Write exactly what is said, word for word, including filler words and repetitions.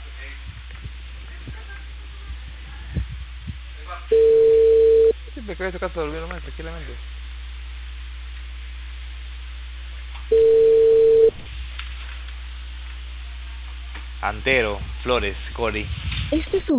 Sí, me quedé en su casa durmiendo más tranquilamente. Antero, Flores, Cori. Este es un